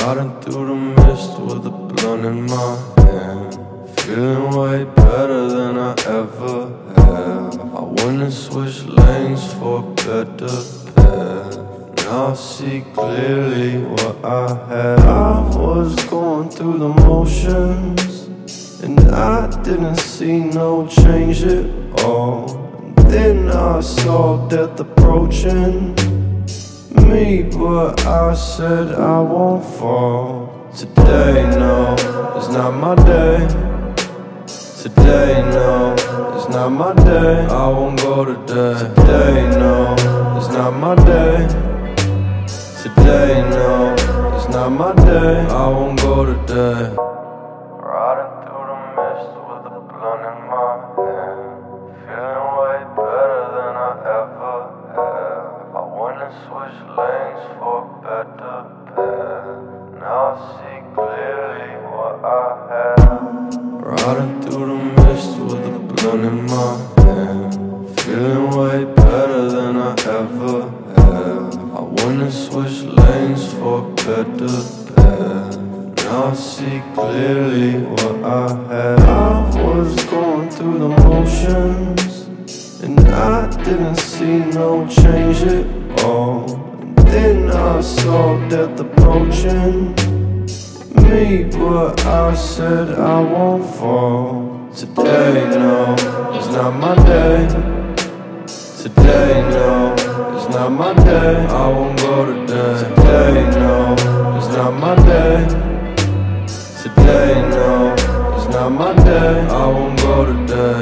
Riding through the mist with a blunt in my hand, feeling way better than I ever have. I went and switched lanes for a better path. Now I see clearly what I had. I was going through the motions, and I didn't see no change at all. And then I saw death approaching me, but I said I won't fall. Today, no, it's not my day. Today, no, it's not my day. I won't go today. Today, no, it's not my day. Today, no, it's not my day. I won't go today. Riding through the mist with a blunt in my hand, feeling way better than I ever have. I went and switched lanes for a better path. Now I see clearly what I had. Riding through the mist with a blunt in my hand, feeling way better than I ever have. I went and switched lanes for a better path. Now I see clearly what I had. I was going through the motions, and I didn't see no change at all. And then I saw death approaching me, but I said I won't fall. Today, no, it's not my day. Today, no, it's not my day. I won't go today. Today, no, it's not my day. Today, no, it's not my day. I won't go today.